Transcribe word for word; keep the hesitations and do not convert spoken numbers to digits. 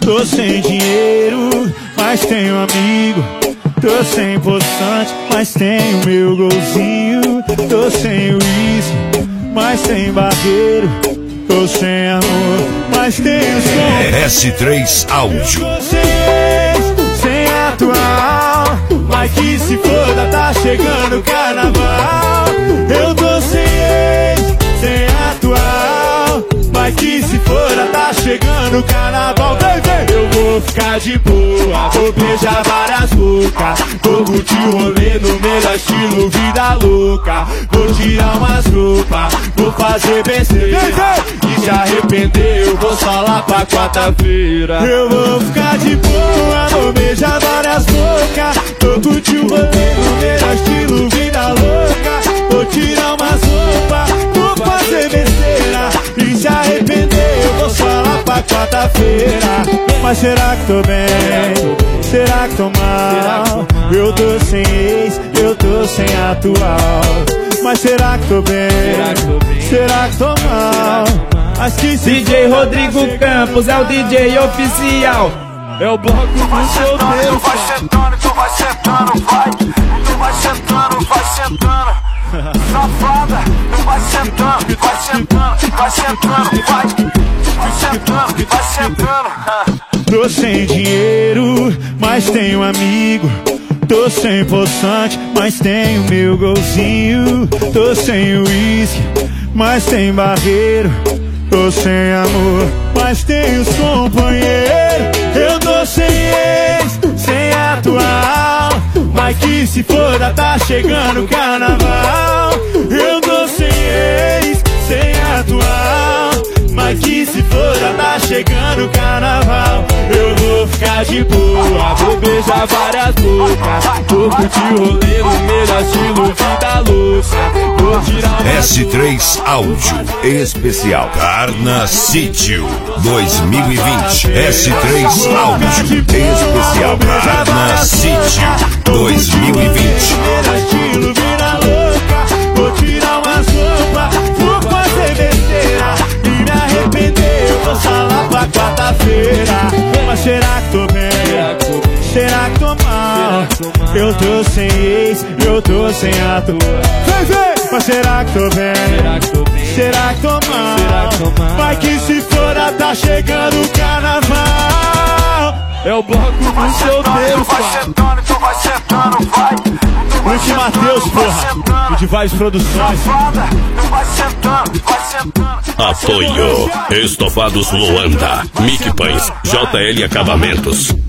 Tô sem dinheiro, mas tenho amigo. Tô sem poçante, mas tenho meu golzinho. Tô sem uísque, mas tem barreiro. Tô sem amor, mas tenho som. S três Áudio. Tô sem ex, sem atual, mas que se foda, tá chegando o carnaval. Eu tô sem ex, sem atual, mas que se foda, tá chegando o carnaval. Vem, vem. Eu vou ficar de boa, vou beijar várias bocas, vou curtir o rolê no melhor estilo vida louca. Vou tirar umas roupas, vou fazer besteira, e se arrepender eu vou só lá pra quarta-feira. Eu vou ficar de boa, vou beijar várias bocas, vou curtir o rolê no melhor estilo vida louca. Vou tirar umas roupas, vou fazer besteira, e se arrepender eu vou só lá pra quarta-feira. Mas será que tô bem? Será que tô mal? Eu tô sem ex, eu tô sem atual. Mas será que tô bem? Será que tô mal? D J Rodrigo Campos é o D J oficial. É o bloco do solteiro. Tu vai sentando, tu vai sentando, vai. Tu vai sentando, vai sentando. Safada, tu vai sentando, vai sentando, vai sentando, vai. Vai sentando, vai sentando. Tô sem dinheiro, mas tenho amigo. Tô sem poçante, mas tenho meu golzinho. Tô sem uísque, mas tem barreiro. Tô sem amor, mas tenho os companheiros. Eu tô sem ex, sem atual, mas que se foda, tá chegando o carnaval. Eu tô sem ex, sem atual, mas que se foda, tá chegando o carnaval. Eu vou ficar de boa, vou beijar várias bocas, vou curtir o rolê no melhor estilo vida louca. Vou tirar uma S três Áudio Especial Carna Sítio dois mil e vinte. S três Áudio Especial Carna Sítio dois mil e vinte. melhor estilo vida louca. Vou tirar umas roupas, vou fazer besteira, e me arrepender eu vou só lá pra quarta-feira. Mas será que tô bem? Será que tô mal? Eu tô sem ex, eu tô sem atual. Vem, vem! Mas será que tô bem? Será que tô mal? Vai que se fora, tá chegando o carnaval. É o bloco do solteiro, vai sentando, tu vai sentando, vai. Luke Matheus, porra, de várias produções. Safada, tu vai sentando, vai sentando. Apoio Estofados Luanda, Mic Pães, J L Acabamentos.